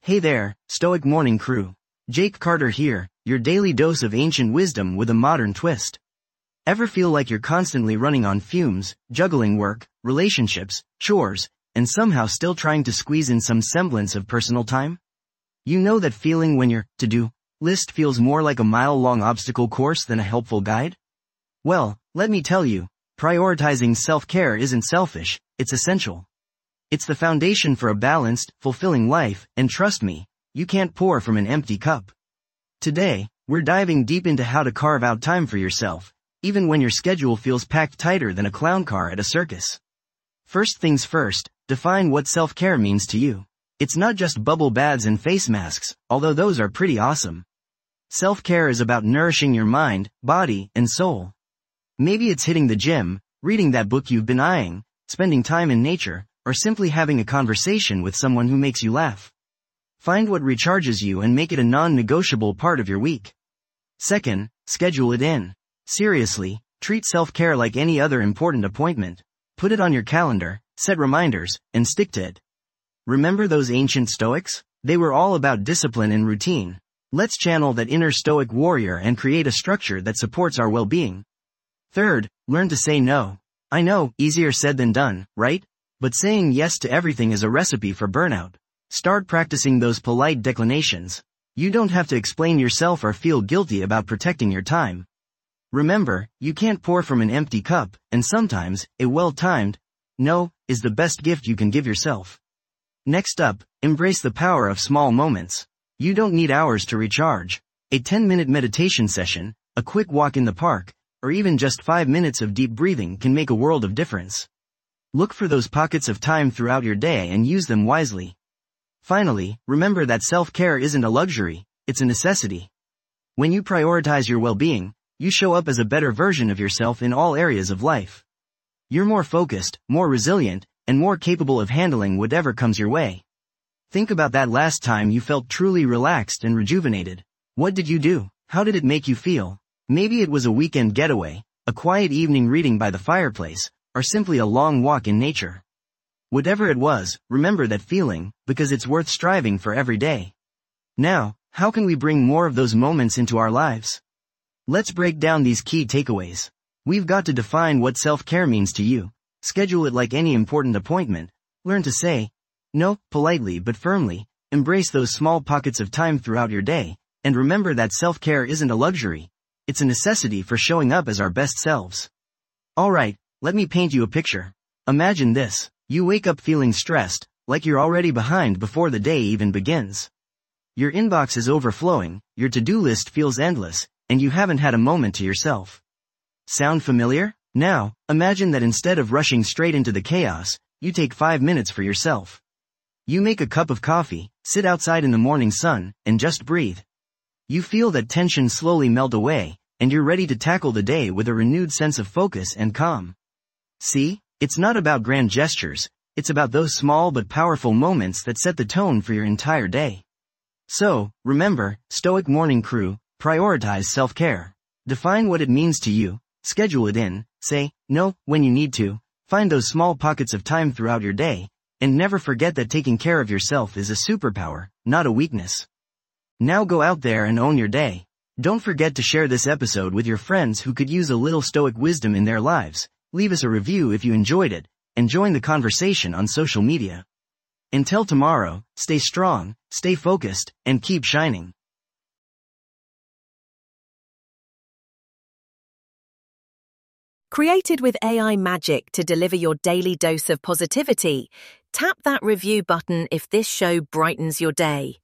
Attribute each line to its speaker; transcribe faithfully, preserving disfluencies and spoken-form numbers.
Speaker 1: Hey there, Stoic Morning Crew. Jake Carter here, your daily dose of ancient wisdom with a modern twist. Ever feel like you're constantly running on fumes, juggling work, relationships, chores, and somehow still trying to squeeze in some semblance of personal time? You know that feeling when your to-do list feels more like a mile-long obstacle course than a helpful guide? Well, let me tell you, prioritizing self-care isn't selfish, it's essential. It's the foundation for a balanced, fulfilling life, and trust me, you can't pour from an empty cup. Today, we're diving deep into how to carve out time for yourself, even when your schedule feels packed tighter than a clown car at a circus. First things first, define what self-care means to you. It's not just bubble baths and face masks, although those are pretty awesome. Self-care is about nourishing your mind, body, and soul. Maybe it's hitting the gym, reading that book you've been eyeing, spending time in nature, or simply having a conversation with someone who makes you laugh. Find what recharges you and make it a non-negotiable part of your week. Second, schedule it in. Seriously, treat self-care like any other important appointment. Put it on your calendar, set reminders, and stick to it. Remember those ancient Stoics? They were all about discipline and routine. Let's channel that inner Stoic warrior and create a structure that supports our well-being. Third, learn to say no. I know, easier said than done, right? But saying yes to everything is a recipe for burnout. Start practicing those polite declinations. You don't have to explain yourself or feel guilty about protecting your time. Remember, you can't pour from an empty cup, and sometimes, a well-timed no is the best gift you can give yourself. Next up, embrace the power of small moments. You don't need hours to recharge. A ten-minute meditation session, a quick walk in the park, or even just five minutes of deep breathing can make a world of difference. Look for those pockets of time throughout your day and use them wisely. Finally, remember that self-care isn't a luxury, it's a necessity. When you prioritize your well-being, you show up as a better version of yourself in all areas of life. You're more focused, more resilient, and more capable of handling whatever comes your way. Think about that last time you felt truly relaxed and rejuvenated. What did you do? How did it make you feel? Maybe it was a weekend getaway, a quiet evening reading by the fireplace, or simply a long walk in nature. Whatever it was, remember that feeling, because it's worth striving for every day. Now, how can we bring more of those moments into our lives? Let's break down these key takeaways. We've got to define what self-care means to you, schedule it like any important appointment, learn to say no, politely but firmly, embrace those small pockets of time throughout your day, and remember that self-care isn't a luxury, it's a necessity for showing up as our best selves. Alright, let me paint you a picture. Imagine this. You wake up feeling stressed, like you're already behind before the day even begins. Your inbox is overflowing, your to-do list feels endless, and you haven't had a moment to yourself. Sound familiar? Now, imagine that instead of rushing straight into the chaos, you take five minutes for yourself. You make a cup of coffee, sit outside in the morning sun, and just breathe. You feel that tension slowly melt away, and you're ready to tackle the day with a renewed sense of focus and calm. See? It's not about grand gestures, it's about those small but powerful moments that set the tone for your entire day. So, remember, Stoic Morning Crew, prioritize self-care. Define what it means to you, schedule it in, say no when you need to, find those small pockets of time throughout your day, and never forget that taking care of yourself is a superpower, not a weakness. Now go out there and own your day. Don't forget to share this episode with your friends who could use a little Stoic wisdom in their lives. Leave us a review if you enjoyed it, and join the conversation on social media. Until tomorrow, stay strong, stay focused, and keep shining.
Speaker 2: Created with A I magic to deliver your daily dose of positivity, tap that review button if this show brightens your day.